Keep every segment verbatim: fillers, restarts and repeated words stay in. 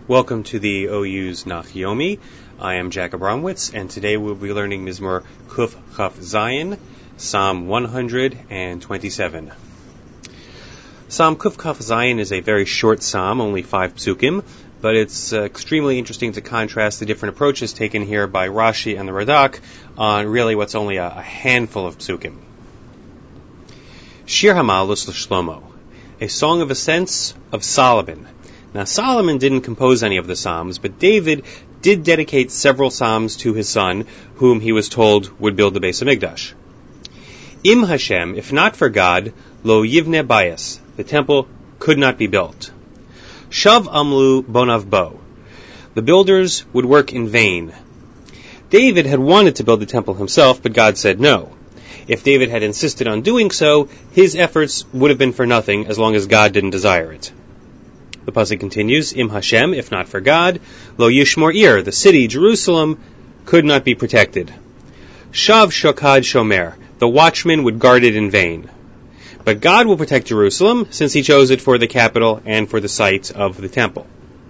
Welcome to the O U's Nach Yomi. I am Jack Abramowitz, and today we'll be learning Mizmor Kuf Chaf Zayin, Psalm one hundred twenty-seven. Psalm Kuf Chaf Zayin is a very short psalm, only five psukim, but it's uh, extremely interesting to contrast the different approaches taken here by Rashi and the Radak on really what's only a, a handful of psukim. Shir HaMa'alot L'Shlomo, a song of ascents of Solomon. Now, Solomon didn't compose any of the psalms, but David did dedicate several psalms to his son, whom he was told would build the Beis HaMikdash. Im Hashem, if not for God, lo yivne bayis, the temple could not be built. Shav amlu bonav bo, the builders would work in vain. David had wanted to build the temple himself, but God said no. If David had insisted on doing so, his efforts would have been for nothing as long as God didn't desire it. The pasuk continues, Im Hashem, if not for God, lo yishmor ir, the city, Jerusalem, could not be protected. Shav shokad shomer, the watchman would guard it in vain. But God will protect Jerusalem, since he chose it for the capital and for the site of the temple.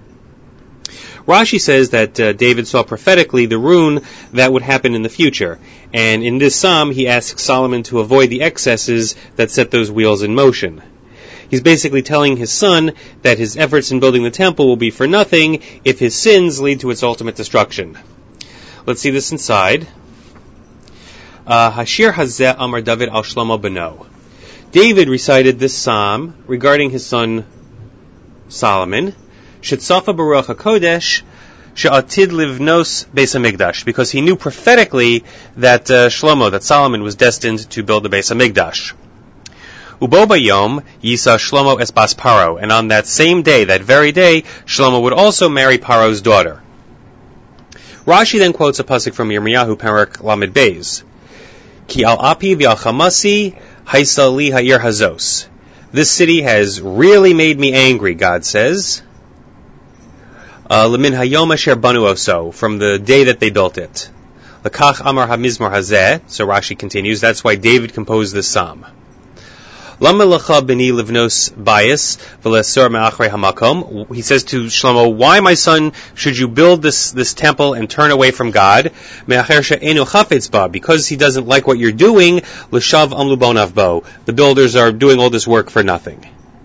Rashi says that uh, David saw prophetically the ruin that would happen in the future, and in this psalm he asks Solomon to avoid the excesses that set those wheels in motion. He's basically telling his son that his efforts in building the temple will be for nothing if his sins lead to its ultimate destruction. Let's see this inside. Uh, Hashir Hazeh Amar David al Shlomo Beno. David recited this psalm regarding his son Solomon, Shetzafa Baruch HaKodesh, She'atid Livnos Beis HaMikdash, because he knew prophetically that uh, Shlomo, that Solomon was destined to build the Beis HaMikdash. Ubo bayom yisa Shlomo es bas Paro, and on that same day, that very day, Shlomo would also marry Paro's daughter. Rashi then quotes a pasuk from Yirmiyahu, Parak Lamed Beis. Ki al api v'al chamasi haisa li ha'ir hazos. This city has really made me angry, God says. Lemin hayom asher banu oso, from the day that they built it. Lekach amar hamizmor hazeh, so Rashi continues, that's why David composed this psalm. Lama lecha b'ni livnos bayis v'lesor me'achrei hamakom. He says to Shlomo, why, my son, should you build this, this temple and turn away from God? Me'acher she'enu chafetz ba, because he doesn't like what you're doing. L'shav amlu bonav bo, the builders are doing all this work for nothing.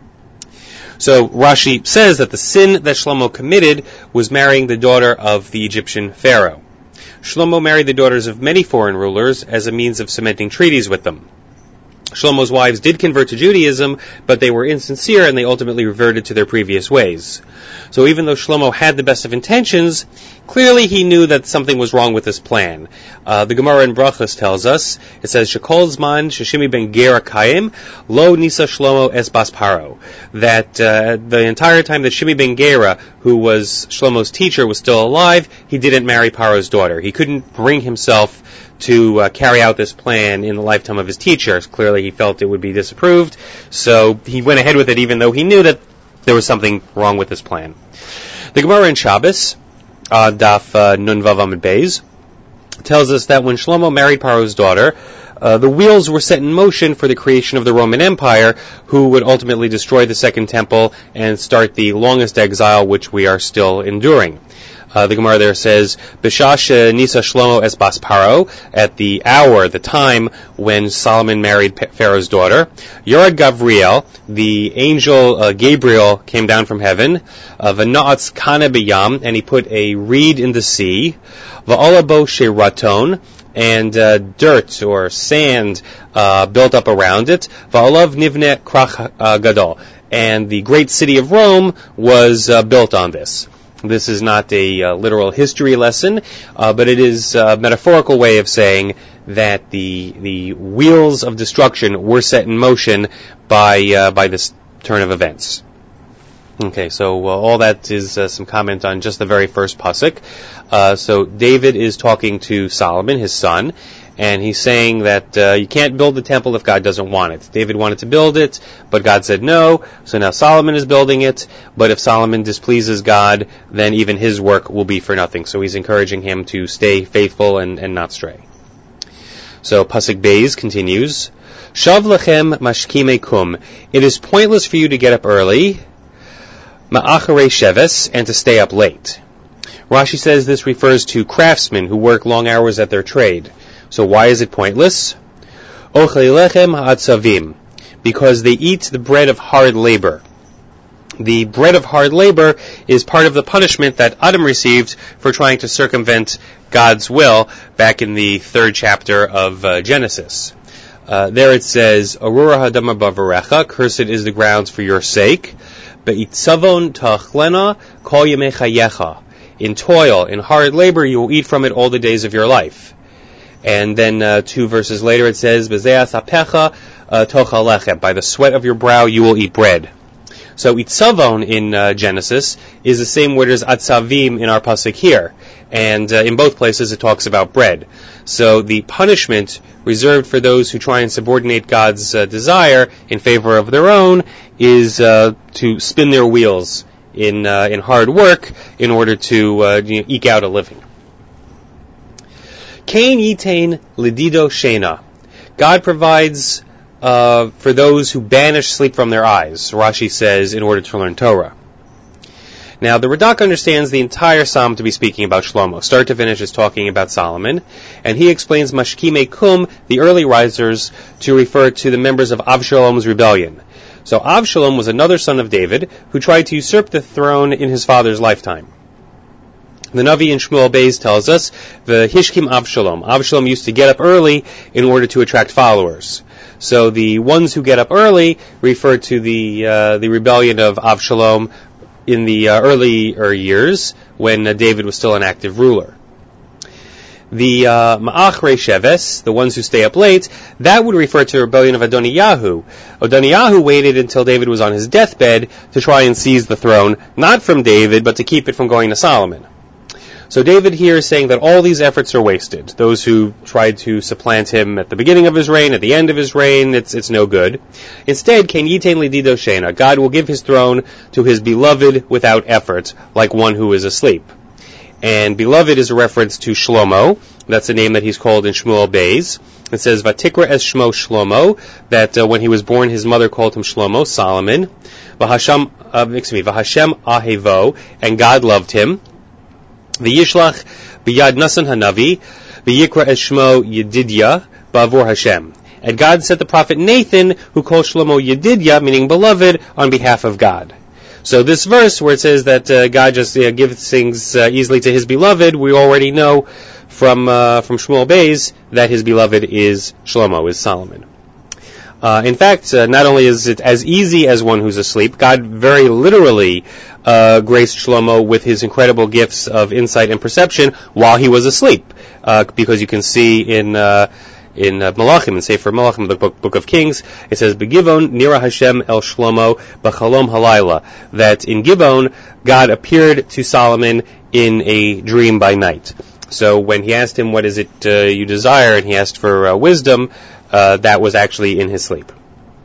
So Rashi says that the sin that Shlomo committed was marrying the daughter of the Egyptian Pharaoh. Shlomo married the daughters of many foreign rulers as a means of cementing treaties with them. Shlomo's wives did convert to Judaism, but they were insincere and they ultimately reverted to their previous ways. So even though Shlomo had the best of intentions, clearly he knew that something was wrong with this plan. Uh, the Gemara in Brachos tells us, it says, Shekol zman sheshimi ben gera kayim, lo nisa Shlomo es bas Paro, that uh, the entire time that Shimi ben Gera, who was Shlomo's teacher, was still alive, he didn't marry Paro's daughter. He couldn't bring himself to uh, carry out this plan in the lifetime of his teachers. Clearly he felt it would be disapproved, so he went ahead with it even though he knew that there was something wrong with this plan. The Gemara in Shabbos, uh, Daf uh, Nun Vav Amud Beis, tells us that when Shlomo married Paro's daughter, uh, the wheels were set in motion for the creation of the Roman Empire, who would ultimately destroy the Second Temple and start the longest exile which we are still enduring. Uh, the Gemara there says, B'shash Nisa Shlomo es bas Paro, at the hour, the time when Solomon married Pharaoh's daughter, Yorad Gavriel, the angel uh, Gabriel, came down from heaven, uh, V'na'atz kana b'yam, and he put a reed in the sea, V'olabo she'raton, and uh, dirt or sand uh, built up around it, V'olav nivne krach uh, gadol, and the great city of Rome was uh, built on this. This is not a uh, literal history lesson, uh, but it is a metaphorical way of saying that the the wheels of destruction were set in motion by uh, by this turn of events. Okay, so uh, all that is uh, some comment on just the very first pasuk. Uh, so David is talking to Solomon, his son, and he's saying that uh, you can't build the temple if God doesn't want it. David wanted to build it, but God said no, so now Solomon is building it, but if Solomon displeases God, then even his work will be for nothing. So he's encouraging him to stay faithful and, and not stray. So Pasuk Beis continues, Shav lechem mashkimei kum, it is pointless for you to get up early, Ma'acharei sheves, and to stay up late. Rashi says this refers to craftsmen who work long hours at their trade. So why is it pointless? Ochelei lechem ha'atzavim, because they eat the bread of hard labor. The bread of hard labor is part of the punishment that Adam received for trying to circumvent God's will back in the third chapter of uh, Genesis. Uh, there it says, Arura hadama bavarecha, cursed is the ground for your sake. Be'itzavon tachlena kol yemei chayecha. In toil, in hard labor, you will eat from it all the days of your life. And then uh, two verses later it says, Bezeas apecha tochal lechem. By the sweat of your brow you will eat bread. So itzavon in uh, Genesis is the same word as atzavim in our pasuk here, and uh, in both places it talks about bread. So the punishment reserved for those who try and subordinate God's uh, desire in favor of their own is uh, to spin their wheels in uh, in hard work in order to uh, you know, eke out a living. Kain yitain lidido shena. God provides Uh, for those who banish sleep from their eyes, Rashi says, in order to learn Torah. Now, the Radak understands the entire psalm to be speaking about Shlomo. Start to finish is talking about Solomon, and he explains Mashkimei Kum, the early risers, to refer to the members of Avshalom's rebellion. So Avshalom was another son of David who tried to usurp the throne in his father's lifetime. The Navi in Shmuel Beis tells us, the Hishkim Avshalom. Avshalom used to get up early in order to attract followers. So the ones who get up early refer to the uh, the rebellion of Avshalom in the uh, earlier years when uh, David was still an active ruler. The uh, Ma'achrei Sheves, the ones who stay up late, that would refer to the rebellion of Adoniyahu. Adoniyahu waited until David was on his deathbed to try and seize the throne, not from David, but to keep it from going to Solomon. So David here is saying that all these efforts are wasted. Those who tried to supplant him at the beginning of his reign, at the end of his reign, it's it's no good. Instead, Ken yitain lidido shena, God will give his throne to his beloved without effort, like one who is asleep. And beloved is a reference to Shlomo. That's the name that he's called in Shmuel Beis. It says, Vatikra es Shmo Shlomo, that uh, when he was born, his mother called him Shlomo, Solomon. Vahashem, uh, excuse me, Vahashem ahevo, and God loved him. V'yishlach b'yad Nasan hanavi, v'yikra es Shmo Yedidya, ba'avur Hashem. And God sent the prophet Nathan, who called Shlomo Yedidya, meaning beloved, on behalf of God. So this verse, where it says that uh, God just uh, gives things uh, easily to his beloved, we already know from uh, from Shmuel Beis that his beloved is Shlomo, is Solomon. Uh, in fact, uh, not only is it as easy as one who's asleep, God very literally uh, graced Shlomo with his incredible gifts of insight and perception while he was asleep, uh, because you can see in uh, in uh, Malachim, in Sefer Malachim, the book, book of Kings, it says, "Begivon nira Hashem el Shlomo b'chalom halayla," that in Givon God appeared to Solomon in a dream by night. So when he asked him, "What is it uh, you desire?" and he asked for uh, wisdom, uh, that was actually in his sleep.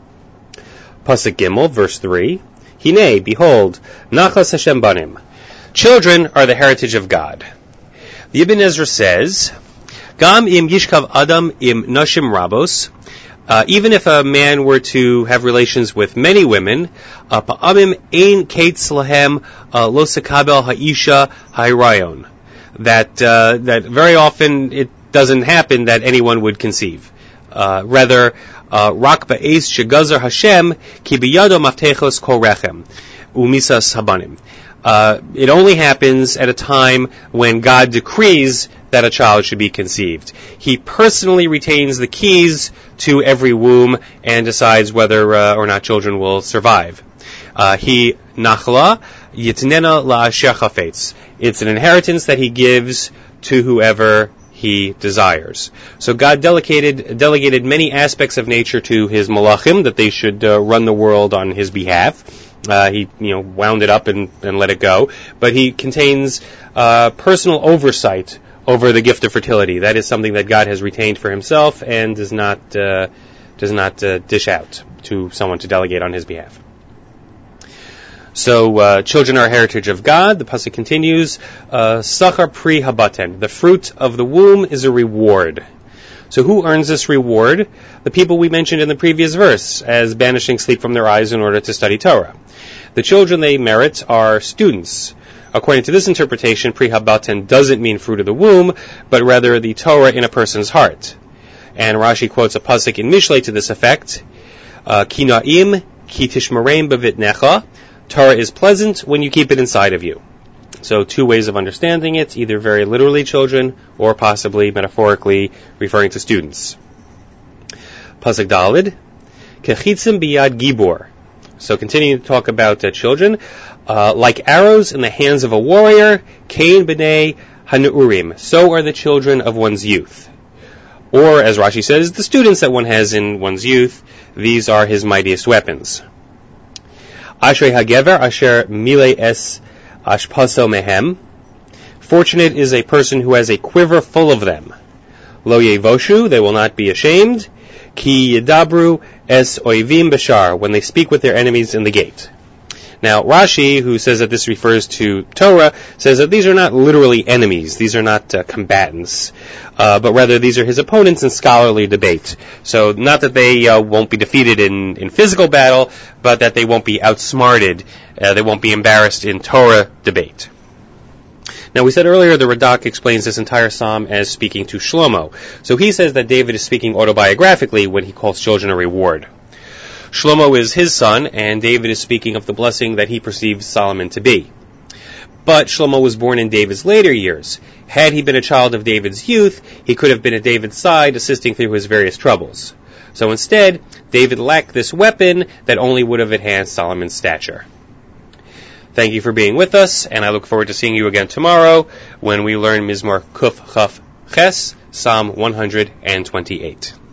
Pasuk Gimel, verse three. Hine, behold, nachas Hashem banim. Children are the heritage of God. The Ibn Ezra says, Gam im yishkav adam im nashim rabos. Uh, even if a man were to have relations with many women, pa'amim ein kates lahem lo sekabel ha'isha ha'irayon. That uh, that very often it doesn't happen that anyone would conceive. Uh, rather, rak ba'es shegazar Hashem ki biyado maftechos kol rechem umisas habanim. Uh, it only happens at a time when God decrees that a child should be conceived. He personally retains the keys to every womb and decides whether uh, or not children will survive. Uh, he nachla yitnena la'asher chafetz. It's an inheritance that he gives to whoever he desires. So God delegated delegated many aspects of nature to his malachim, that they should uh, run the world on his behalf. Uh, he, you know, wound it up and, and let it go. But he contains uh, personal oversight over the gift of fertility. That is something that God has retained for himself and does not uh, does not uh, dish out to someone to delegate on his behalf. So uh, children are heritage of God. The pasuk continues, Sachar pri habaten. The fruit of the womb is a reward. So who earns this reward? The people we mentioned in the previous verse, as banishing sleep from their eyes in order to study Torah. The children they merit are students. According to this interpretation, Pri Habaten doesn't mean fruit of the womb, but rather the Torah in a person's heart. And Rashi quotes a pasuk in Mishlei to this effect, uh, Ki na'im, ki tishmareim bevitnecha. Torah is pleasant when you keep it inside of you. So two ways of understanding it, either very literally children, or possibly metaphorically referring to students. Pasuk Dalid, Kechitzim biyad gibor. So continuing to talk about uh, children, uh, like arrows in the hands of a warrior, Kain b'nei hanurim, so are the children of one's youth. Or, as Rashi says, the students that one has in one's youth, these are his mightiest weapons. Ashrei hagever asher mile es ashpaso mehem. Fortunate is a person who has a quiver full of them. Lo yevoshu, they will not be ashamed. Ki yedabru es oivim bashar, when they speak with their enemies in the gate. Now, Rashi, who says that this refers to Torah, says that these are not literally enemies. These are not uh, combatants, uh, but rather these are his opponents in scholarly debate. So, not that they uh, won't be defeated in, in physical battle, but that they won't be outsmarted. Uh, they won't be embarrassed in Torah debate. Now, we said earlier the Radak explains this entire psalm as speaking to Shlomo. So he says that David is speaking autobiographically when he calls children a reward. Shlomo is his son, and David is speaking of the blessing that he perceives Solomon to be. But Shlomo was born in David's later years. Had he been a child of David's youth, he could have been at David's side, assisting through his various troubles. So instead, David lacked this weapon that only would have enhanced Solomon's stature. Thank you for being with us, and I look forward to seeing you again tomorrow when we learn Mizmor Kuf Chaf Ches, Psalm one hundred twenty-eight.